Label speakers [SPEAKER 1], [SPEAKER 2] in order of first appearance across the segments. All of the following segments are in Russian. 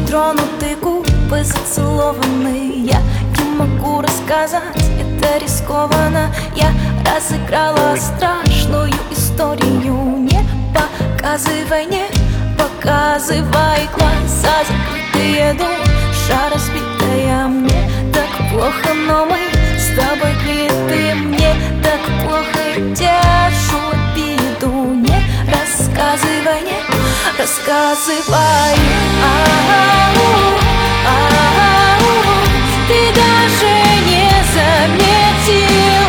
[SPEAKER 1] нетронуты, губы зацелованные. Я не могу рассказать, это рискованно. Я разыграла страшную историю. Не показывай, не показывай. Глаза закрытые, душа разбитая. Мне так плохо, но мы с тобой квиты. Мне так плохо, и держу обиду. Не рассказывай, не рассказывай. Ты даже не заметил.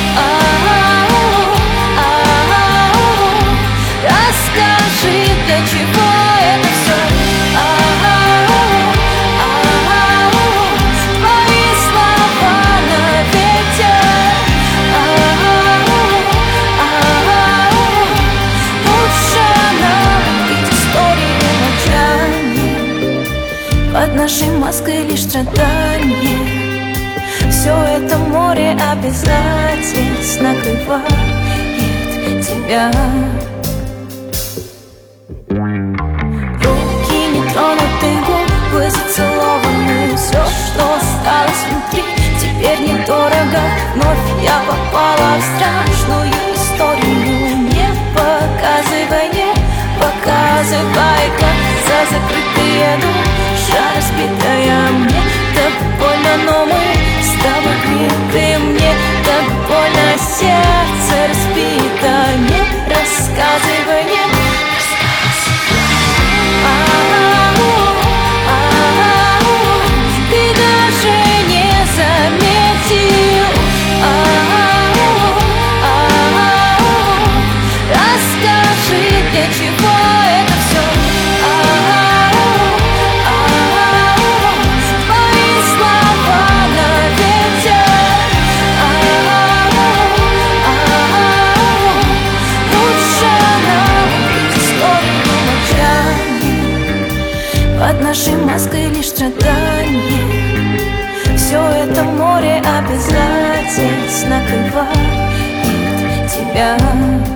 [SPEAKER 1] Расскажи, для чего это все. Твои слова на ветер. Лучше нам ведь истории молчания. Под нашей маской лишь страдания. Все это море обязательств накрывает тебя. Руки не тронуты, губы зацелованы. Все, что осталось внутри, теперь недорого. Вновь я попала в страшную историю. Не показывай, не показывай. Глаза закрытые, душа разбитая. Мне так больно, но мы с тобой квиты. Мне так больно, сердце разбито. Не рассказывай, не рассказывай. Ты даже не заметил. Расскажи, для чего это все. Твои слова на ветер. Лучше нам ведь историю молчания. Под нашей маской лишь страдания. Все это море обязательств накрывает тебя.